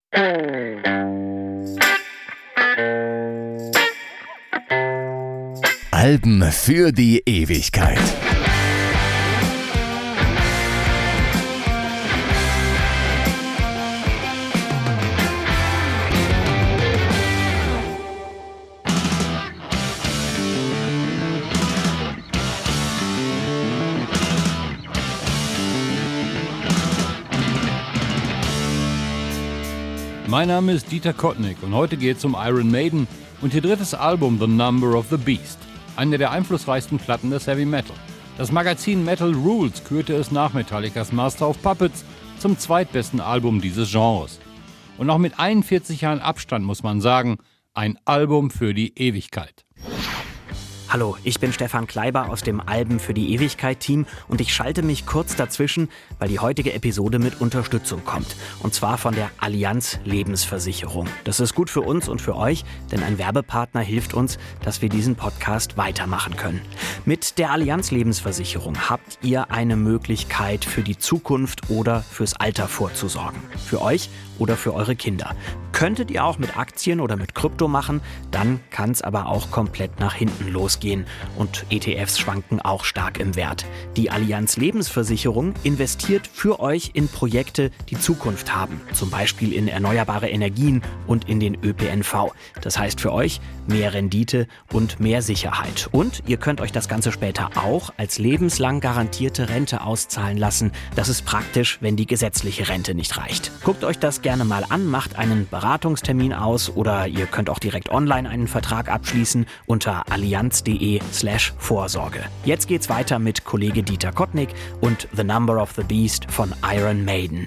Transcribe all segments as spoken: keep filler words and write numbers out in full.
Alben für die Ewigkeit. Mein Name ist Dieter Kottnick und heute geht es um Iron Maiden und ihr drittes Album The Number of the Beast, eine der einflussreichsten Platten des Heavy Metal. Das Magazin Metal Rules kürte es nach Metallicas Master of Puppets zum zweitbesten Album dieses Genres. Und noch mit einundvierzig Jahren Abstand muss man sagen, ein Album für die Ewigkeit. Hallo, ich bin Stefan Kleiber aus dem Alben für die Ewigkeit-Team und ich schalte mich kurz dazwischen, weil die heutige Episode mit Unterstützung kommt. Und zwar von der Allianz Lebensversicherung. Das ist gut für uns und für euch, denn ein Werbepartner hilft uns, dass wir diesen Podcast weitermachen können. Mit der Allianz Lebensversicherung habt ihr eine Möglichkeit für die Zukunft oder fürs Alter vorzusorgen. Für euch oder für eure Kinder. Könntet ihr auch mit Aktien oder mit Krypto machen, dann kann es aber auch komplett nach hinten losgehen und E T Fs schwanken auch stark im Wert. Die Allianz Lebensversicherung investiert für euch in Projekte, die Zukunft haben, zum Beispiel in erneuerbare Energien und in den Ö P N V. Das heißt für euch mehr Rendite und mehr Sicherheit. Und ihr könnt euch das Ganze später auch als lebenslang garantierte Rente auszahlen lassen. Das ist praktisch, wenn die gesetzliche Rente nicht reicht. Guckt euch das gerne mal an, macht einen Beratungstermin aus oder ihr könnt auch direkt online einen Vertrag abschließen unter allianz.de slash Vorsorge. Jetzt geht's weiter mit Kollege Dieter Kottnick und The Number of the Beast von Iron Maiden.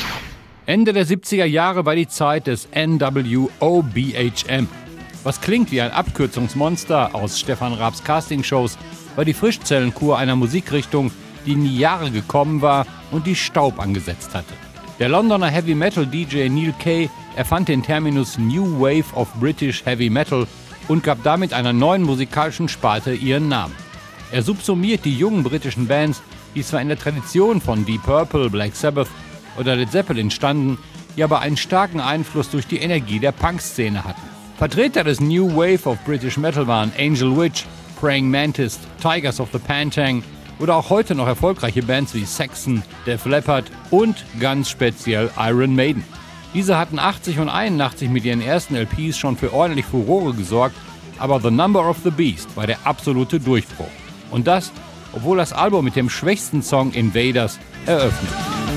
Ende der siebziger Jahre war die Zeit des N W O B H M. Was klingt wie ein Abkürzungsmonster aus Stefan Raabs Castingshows, war die Frischzellenkur einer Musikrichtung, die in die Jahre gekommen war und die Staub angesetzt hatte. Der Londoner Heavy Metal D J Neil Kay erfand den Terminus New Wave of British Heavy Metal und gab damit einer neuen musikalischen Sparte ihren Namen. Er subsumiert die jungen britischen Bands, die zwar in der Tradition von Deep Purple, Black Sabbath oder Led Zeppelin standen, die aber einen starken Einfluss durch die Energie der Punk-Szene hatten. Vertreter des New Wave of British Metal waren Angel Witch, Praying Mantis, Tigers of the Pantang oder auch heute noch erfolgreiche Bands wie Saxon, Def Leppard und ganz speziell Iron Maiden. Diese hatten achtzig und einundachtzig mit ihren ersten L Ps schon für ordentlich Furore gesorgt, aber The Number of the Beast war der absolute Durchbruch. Und das, obwohl das Album mit dem schwächsten Song Invaders eröffnet.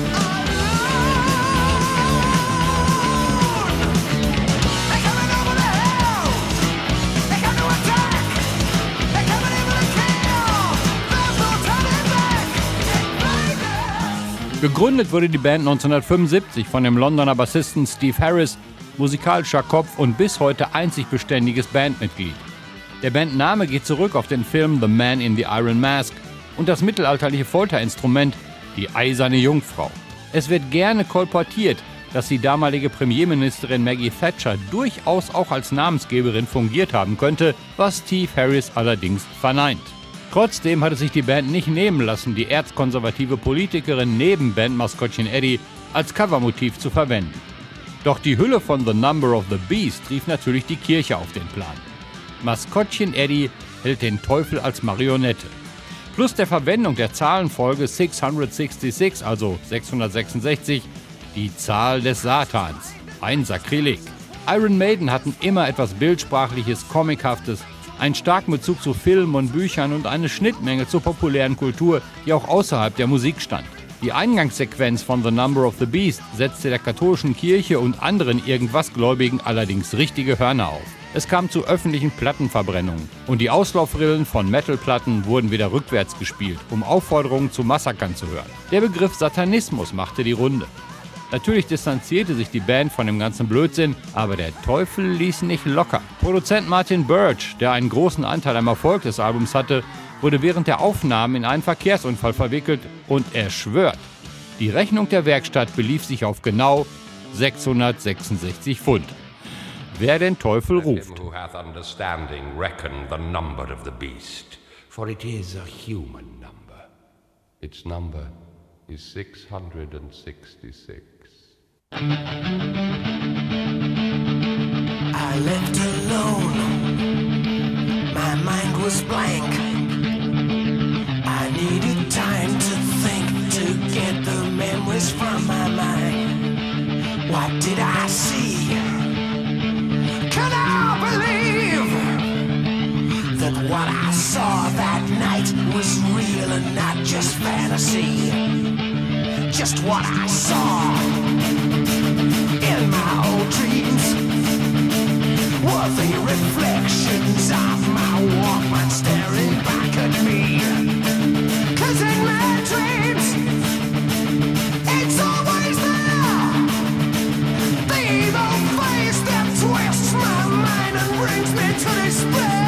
Gegründet wurde die Band neunzehnhundertfünfundsiebzig von dem Londoner Bassisten Steve Harris, musikalischer Kopf und bis heute einzig beständiges Bandmitglied. Der Bandname geht zurück auf den Film The Man in the Iron Mask und das mittelalterliche Folterinstrument, die eiserne Jungfrau. Es wird gerne kolportiert, dass die damalige Premierministerin Maggie Thatcher durchaus auch als Namensgeberin fungiert haben könnte, was Steve Harris allerdings verneint. Trotzdem hat es sich die Band nicht nehmen lassen, die erzkonservative Politikerin neben Bandmaskottchen Eddie als Covermotiv zu verwenden. Doch die Hülle von The Number of the Beast rief natürlich die Kirche auf den Plan. Maskottchen Eddie hält den Teufel als Marionette. Plus der Verwendung der Zahlenfolge sechshundertsechsundsechzig, also sechshundertsechsundsechzig, die Zahl des Satans. Ein Sakrileg. Iron Maiden hatten immer etwas Bildsprachliches, Comichaftes, einen starken Bezug zu Filmen und Büchern und eine Schnittmenge zur populären Kultur, die auch außerhalb der Musik stand. Die Eingangssequenz von The Number of the Beast setzte der katholischen Kirche und anderen Irgendwasgläubigen allerdings richtige Hörner auf. Es kam zu öffentlichen Plattenverbrennungen und die Auslaufrillen von Metalplatten wurden wieder rückwärts gespielt, um Aufforderungen zu Massakern zu hören. Der Begriff Satanismus machte die Runde. Natürlich distanzierte sich die Band von dem ganzen Blödsinn, aber der Teufel ließ nicht locker. Produzent Martin Birch, der einen großen Anteil am Erfolg des Albums hatte, wurde während der Aufnahmen in einen Verkehrsunfall verwickelt und er schwört, die Rechnung der Werkstatt belief sich auf genau sechshundertsechsundsechzig Pfund. Wer den Teufel ruft. Its number is six hundred sixty-six. left alone, my mind was blank. I needed time to think, to get the memories from my mind. What did I see? Can I believe that what I saw that night was real and not just fantasy? Just what I saw in my old dreams were the reflections of my Walkman staring back at me. 'Cause in my dreams, it's always there, the evil face that twists my mind and brings me to despair.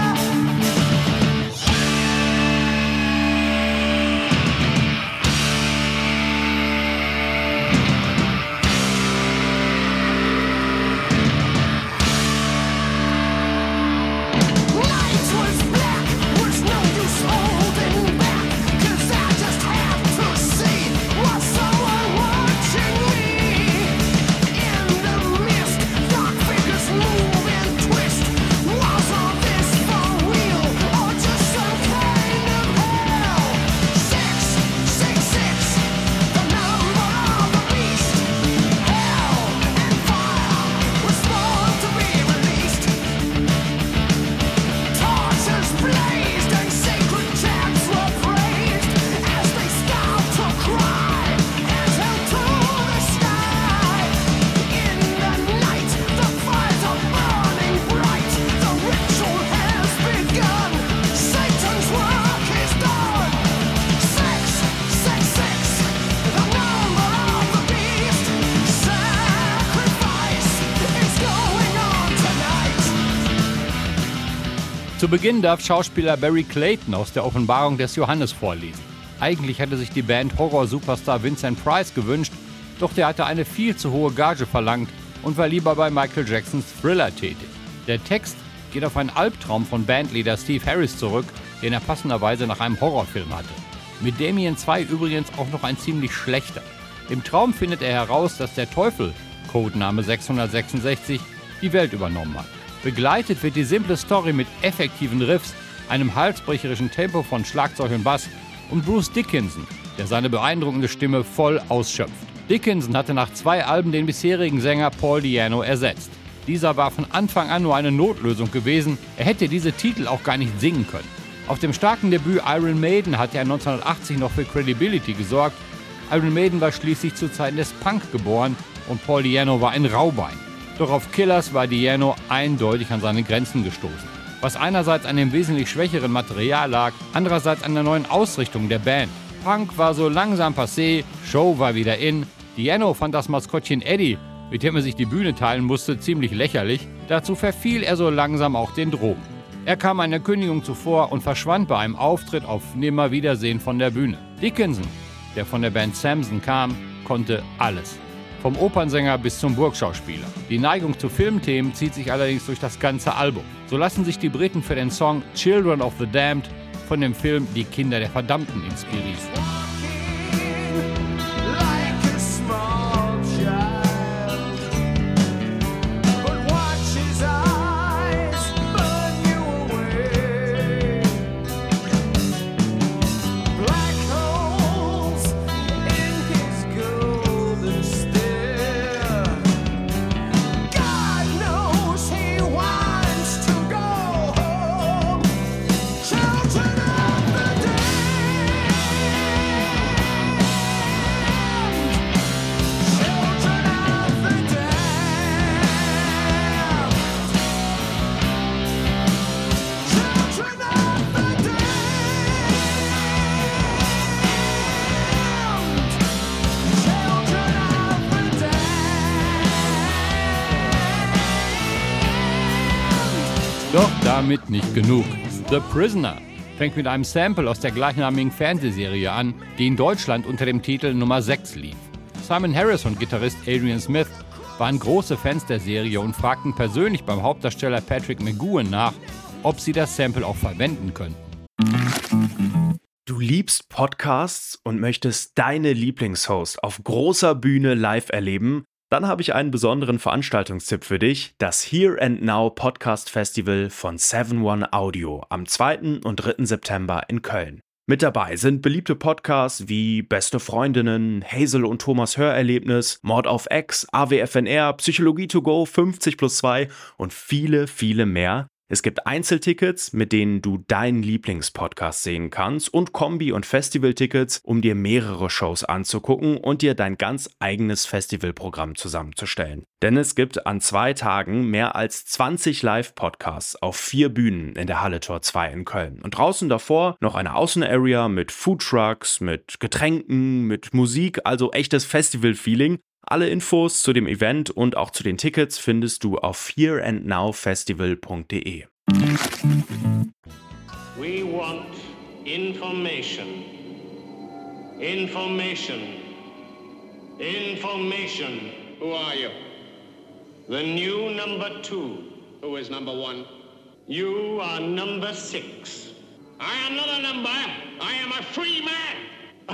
Zu Beginn darf Schauspieler Barry Clayton aus der Offenbarung des Johannes vorlesen. Eigentlich hatte sich die Band Horror-Superstar Vincent Price gewünscht, doch der hatte eine viel zu hohe Gage verlangt und war lieber bei Michael Jacksons Thriller tätig. Der Text geht auf einen Albtraum von Bandleader Steve Harris zurück, den er passenderweise nach einem Horrorfilm hatte. Mit Damien zwei übrigens auch noch ein ziemlich schlechter. Im Traum findet er heraus, dass der Teufel, Codename sechshundertsechsundsechzig, die Welt übernommen hat. Begleitet wird die simple Story mit effektiven Riffs, einem halsbrecherischen Tempo von Schlagzeug und Bass und Bruce Dickinson, der seine beeindruckende Stimme voll ausschöpft. Dickinson hatte nach zwei Alben den bisherigen Sänger Paul Di'Anno ersetzt. Dieser war von Anfang an nur eine Notlösung gewesen, er hätte diese Titel auch gar nicht singen können. Auf dem starken Debüt Iron Maiden hatte er neunzehnhundertachtzig noch für Credibility gesorgt. Iron Maiden war schließlich zu Zeiten des Punk geboren und Paul Di'Anno war ein Raubein. Doch auf Killers war Di'Anno eindeutig an seine Grenzen gestoßen. Was einerseits an dem wesentlich schwächeren Material lag, andererseits an der neuen Ausrichtung der Band. Punk war so langsam passé, Show war wieder in. Di'Anno fand das Maskottchen Eddie, mit dem er sich die Bühne teilen musste, ziemlich lächerlich. Dazu verfiel er so langsam auch den Drogen. Er kam einer Kündigung zuvor und verschwand bei einem Auftritt auf Nimmerwiedersehen von der Bühne. Dickinson, der von der Band Samson kam, konnte alles. Vom Opernsänger bis zum Burgschauspieler. Die Neigung zu Filmthemen zieht sich allerdings durch das ganze Album. So lassen sich die Briten für den Song Children of the Damned von dem Film Die Kinder der Verdammten inspirieren. Doch damit nicht genug. The Prisoner fängt mit einem Sample aus der gleichnamigen Fernsehserie an, die in Deutschland unter dem Titel Nummer sechs lief. Simon Harris und Gitarrist Adrian Smith waren große Fans der Serie und fragten persönlich beim Hauptdarsteller Patrick McGoohan nach, ob sie das Sample auch verwenden könnten. Du liebst Podcasts und möchtest deine Lieblingshost auf großer Bühne live erleben? Dann habe ich einen besonderen Veranstaltungstipp für dich, das Here and Now Podcast Festival von seven one Audio am zweiten und dritten September in Köln. Mit dabei sind beliebte Podcasts wie Beste Freundinnen, Hazel und Thomas Hörerlebnis, Mord auf Ex, A W F N R, Psychologie to go, fünfzig plus zwei und viele, viele mehr. Es gibt Einzeltickets, mit denen du deinen Lieblingspodcast sehen kannst und Kombi- und Festivaltickets, um dir mehrere Shows anzugucken und dir dein ganz eigenes Festivalprogramm zusammenzustellen. Denn es gibt an zwei Tagen mehr als zwanzig Live-Podcasts auf vier Bühnen in der Halle Tor zwei in Köln. Und draußen davor noch eine Außenarea mit Foodtrucks, mit Getränken, mit Musik, also echtes Festival-Feeling. Alle Infos zu dem Event und auch zu den Tickets findest du auf here and now festival punkt de. We want information. Information. Information. Who are you? The new number two. Who is number one? You are number six. I am not a number. I am a free man.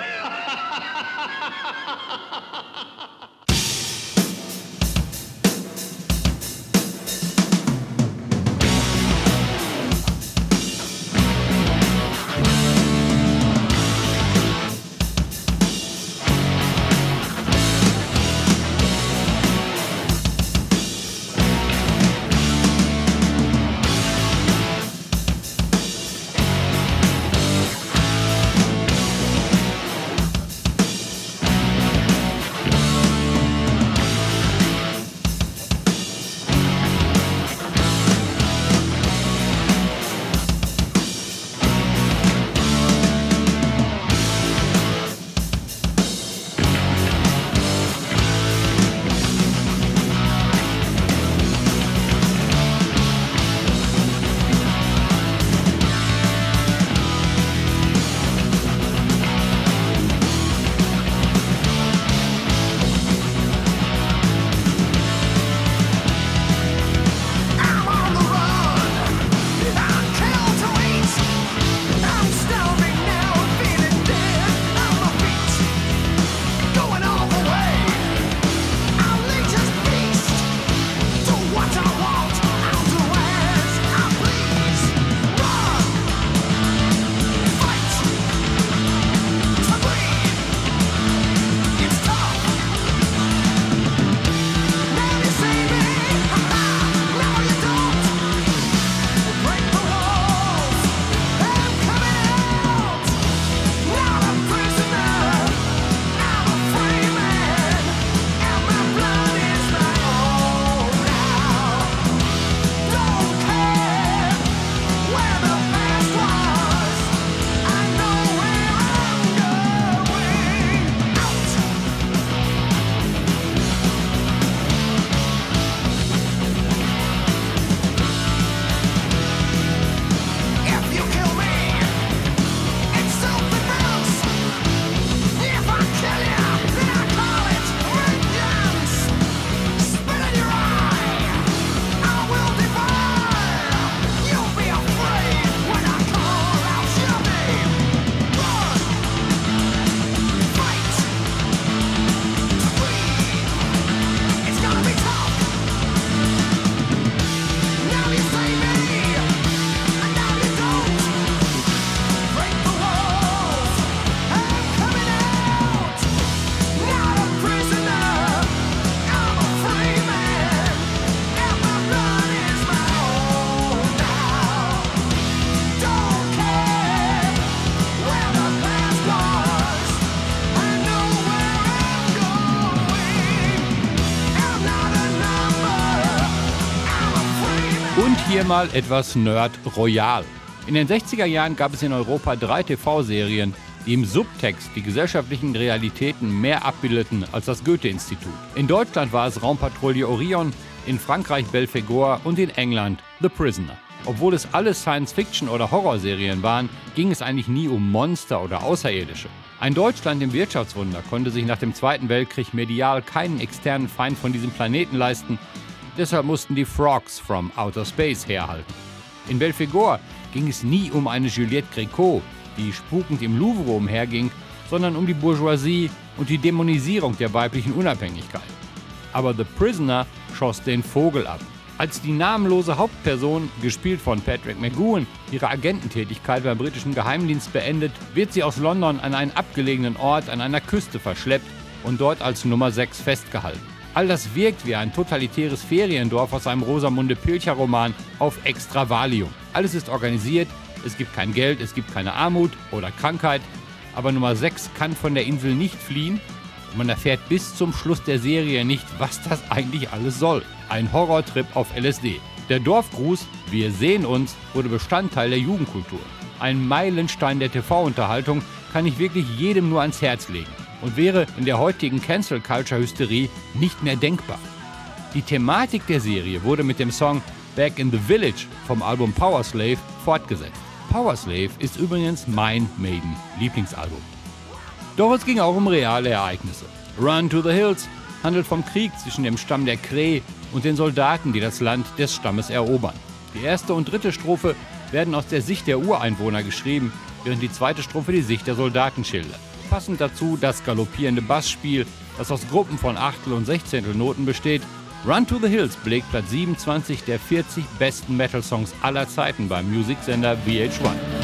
Und hier mal etwas Nerd Royal. In den sechziger Jahren gab es in Europa drei T V-Serien, die im Subtext die gesellschaftlichen Realitäten mehr abbildeten als das Goethe-Institut. In Deutschland war es Raumpatrouille Orion, in Frankreich Belphegor und in England The Prisoner. Obwohl es alles Science-Fiction- oder Horrorserien waren, ging es eigentlich nie um Monster oder Außerirdische. Ein Deutschland im Wirtschaftswunder konnte sich nach dem Zweiten Weltkrieg medial keinen externen Feind von diesem Planeten leisten. Deshalb mussten die Frogs from Outer Space herhalten. In Belphegor ging es nie um eine Juliette Gréco, die spukend im Louvre umherging, sondern um die Bourgeoisie und die Dämonisierung der weiblichen Unabhängigkeit. aber The Prisoner schoss den Vogel ab. Als die namenlose Hauptperson, gespielt von Patrick McGoohan, ihre Agententätigkeit beim britischen Geheimdienst beendet, wird sie aus London an einen abgelegenen Ort an einer Küste verschleppt und dort als Nummer sechs festgehalten. All das wirkt wie ein totalitäres Feriendorf aus einem Rosamunde Pilcher-Roman auf extra Valium. Alles ist organisiert, es gibt kein Geld, es gibt keine Armut oder Krankheit, aber Nummer sechs kann von der Insel nicht fliehen und man erfährt bis zum Schluss der Serie nicht, was das eigentlich alles soll. Ein Horrortrip auf L S D. Der Dorfgruß „Wir sehen uns" wurde Bestandteil der Jugendkultur. Ein Meilenstein der T V-Unterhaltung, kann ich wirklich jedem nur ans Herz legen und wäre in der heutigen Cancel-Culture-Hysterie nicht mehr denkbar. Die Thematik der Serie wurde mit dem Song Back in the Village vom Album Powerslave fortgesetzt. Powerslave ist übrigens mein Maiden-Lieblingsalbum. Doch es ging auch um reale Ereignisse. Run to the Hills handelt vom Krieg zwischen dem Stamm der Cree und den Soldaten, die das Land des Stammes erobern. Die erste und dritte Strophe werden aus der Sicht der Ureinwohner geschrieben, während die zweite Strophe die Sicht der Soldaten schildert. Passend dazu das galoppierende Bassspiel, das aus Gruppen von Achtel- und Sechzehntelnoten besteht. Run to the Hills belegt Platz siebenundzwanzig der vierzig besten Metal-Songs aller Zeiten beim Musiksender V H eins.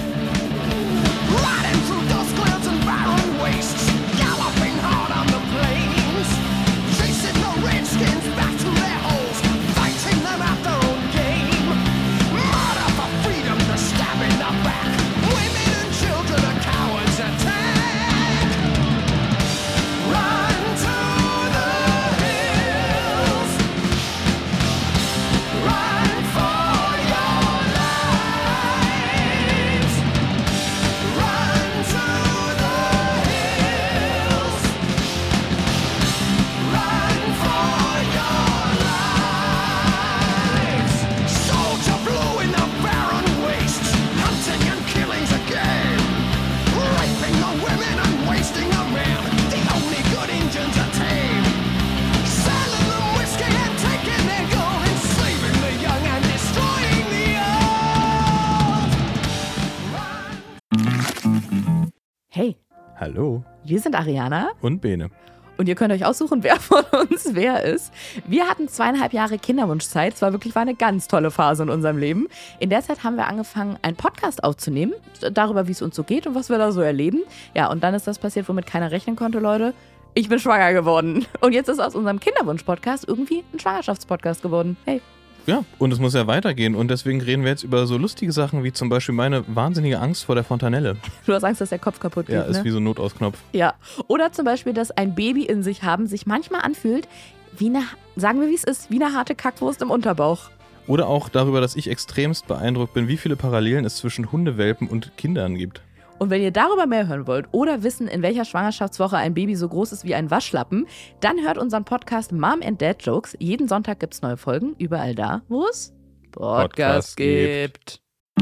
Hey. Hallo. Wir sind Ariana. Und Bene. Und ihr könnt euch aussuchen, wer von uns wer ist. Wir hatten zweieinhalb Jahre Kinderwunschzeit. Es war wirklich war eine ganz tolle Phase in unserem Leben. In der Zeit haben wir angefangen, einen Podcast aufzunehmen, darüber, wie es uns so geht und was wir da so erleben. Ja, und dann ist das passiert, womit keiner rechnen konnte, Leute. Ich bin schwanger geworden. Und jetzt ist aus unserem Kinderwunsch-Podcast irgendwie ein Schwangerschaftspodcast geworden. Hey. Ja, und es muss ja weitergehen. Und deswegen reden wir jetzt über so lustige Sachen wie zum Beispiel meine wahnsinnige Angst vor der Fontanelle. Du hast Angst, dass der Kopf kaputt geht, Ja, ist ne? wie so ein Notausknopf. Ja. Oder zum Beispiel, dass ein Baby in sich haben sich manchmal anfühlt, wie eine, sagen wir wie es ist, wie eine harte Kackwurst im Unterbauch. Oder auch darüber, dass ich extremst beeindruckt bin, wie viele Parallelen es zwischen Hundewelpen und Kindern gibt. Und wenn ihr darüber mehr hören wollt oder wissen, in welcher Schwangerschaftswoche ein Baby so groß ist wie ein Waschlappen, dann hört unseren Podcast Mom and Dad Jokes. Jeden Sonntag gibt's neue Folgen, überall da, wo es Podcast, Podcast gibt.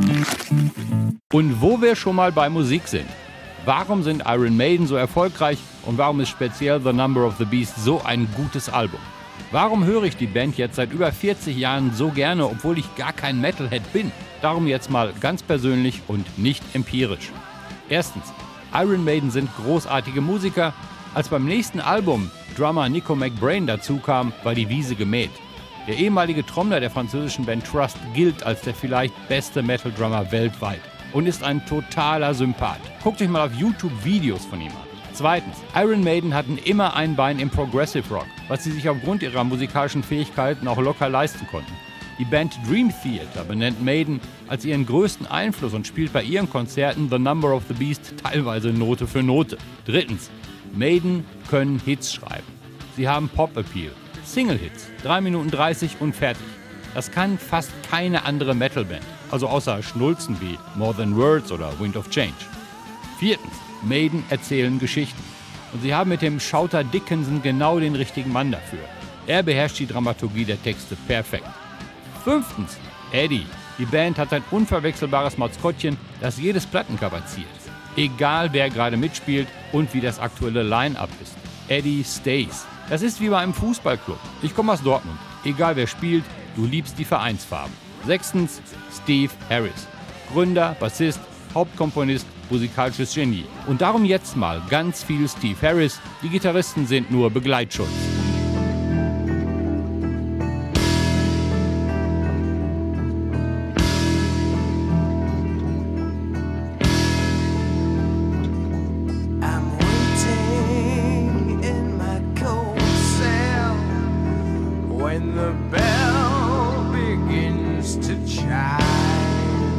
Und wo wir schon mal bei Musik sind. Warum sind Iron Maiden so erfolgreich und warum ist speziell The Number of the Beast so ein gutes Album? Warum höre ich die Band jetzt seit über vierzig Jahren so gerne, obwohl ich gar kein Metalhead bin? Darum jetzt mal ganz persönlich und nicht empirisch. Erstens, Iron Maiden sind großartige Musiker. Als beim nächsten Album Drummer Nico McBrain dazukam, war die Wiese gemäht. Der ehemalige Trommler der französischen Band Trust gilt als der vielleicht beste Metal-Drummer weltweit und ist ein totaler Sympath. Guckt euch mal auf YouTube Videos von ihm an. Zweitens, Iron Maiden hatten immer ein Bein im Progressive Rock, was sie sich aufgrund ihrer musikalischen Fähigkeiten auch locker leisten konnten. Die Band Dream Theater benennt Maiden als ihren größten Einfluss und spielt bei ihren Konzerten The Number of the Beast teilweise Note für Note. Drittens, Maiden können Hits schreiben. Sie haben Pop-Appeal, Single-Hits, drei Minuten dreißig und fertig. Das kann fast keine andere Metal-Band, also außer Schnulzen wie More Than Words oder Wind of Change. Viertens, Maiden erzählen Geschichten. Und sie haben mit dem Shouter Dickinson genau den richtigen Mann dafür. Er beherrscht die Dramaturgie der Texte perfekt. Fünftens, Eddie. Die Band hat ein unverwechselbares Maskottchen, das jedes Plattencover ziert. Egal wer gerade mitspielt und wie das aktuelle Line-Up ist. Eddie stays. Das ist wie bei einem Fußballclub. Ich komme aus Dortmund. Egal wer spielt, du liebst die Vereinsfarben. Sechstens, Steve Harris. Gründer, Bassist, Hauptkomponist, musikalisches Genie. Und darum jetzt mal ganz viel Steve Harris. Die Gitarristen sind nur Begleitschutz. the bell begins to chime,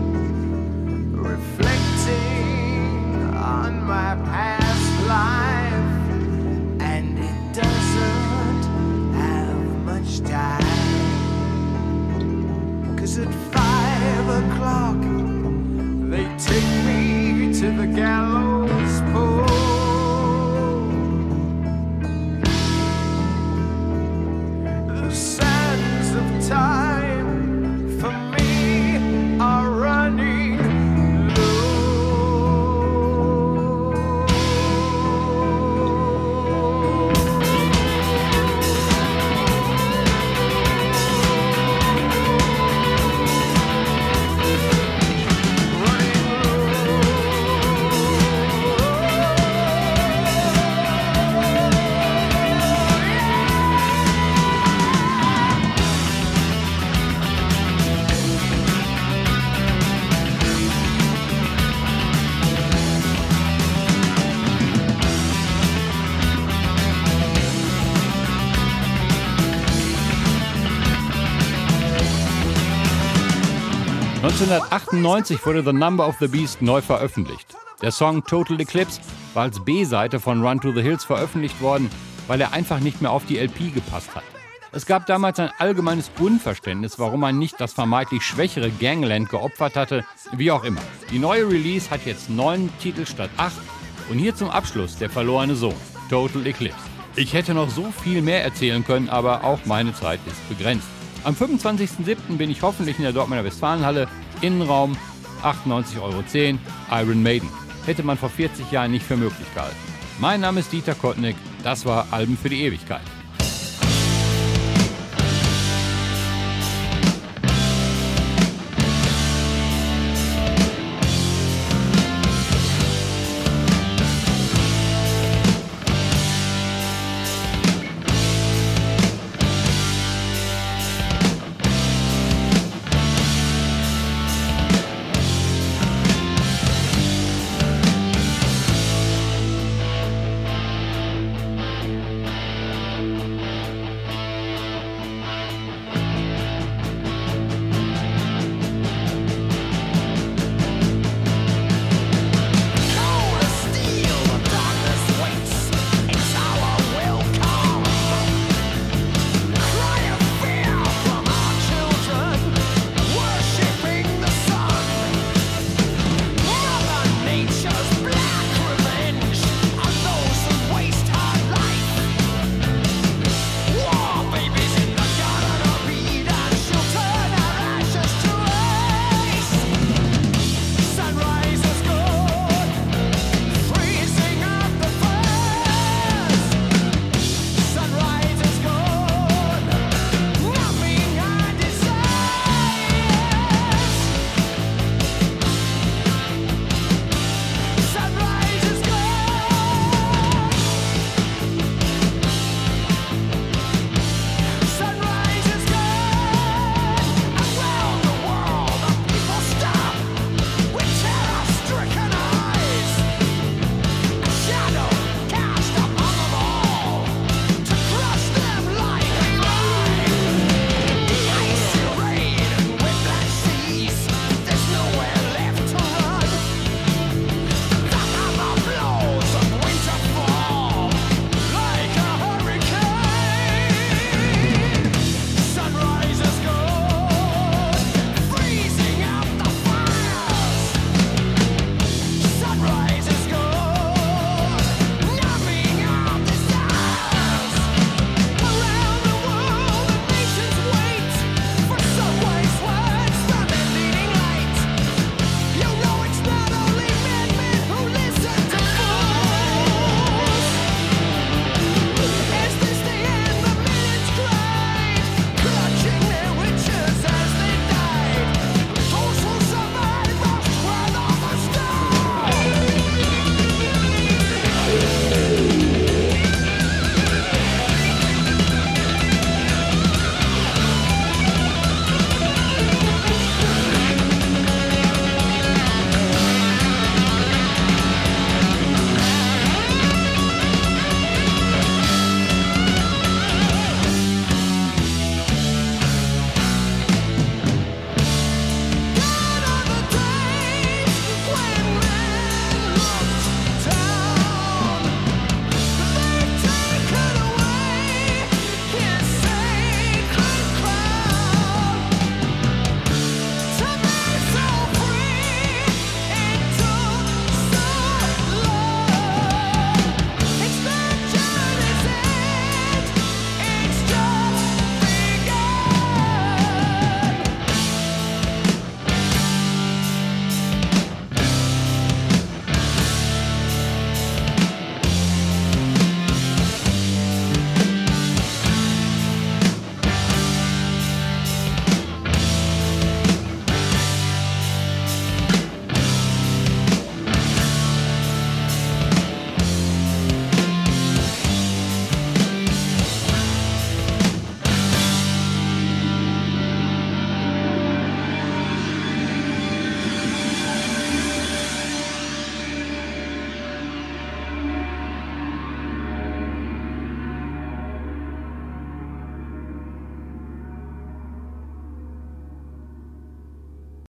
reflecting on my past life, and it doesn't have much time, 'cause at five o'clock they take me to the gallows pole. The sands of time for me are running neunzehnhundertachtundneunzig wurde The Number of the Beast neu veröffentlicht. Der Song Total Eclipse war als B-Seite von Run to the Hills veröffentlicht worden, weil er einfach nicht mehr auf die L P gepasst hat. Es gab damals ein allgemeines Unverständnis, warum man nicht das vermeintlich schwächere Gangland geopfert hatte, wie auch immer. Die neue Release hat jetzt neun Titel statt acht und hier zum Abschluss der verlorene Sohn, Total Eclipse. Ich hätte noch so viel mehr erzählen können, aber auch meine Zeit ist begrenzt. Am fünfundzwanzigsten siebten bin ich hoffentlich in der Dortmunder Westfalenhalle, Innenraum, achtundneunzig Euro zehn, Iron Maiden. Hätte man vor vierzig Jahren nicht für möglich gehalten. Mein Name ist Dieter Kottnick, das war Alben für die Ewigkeit.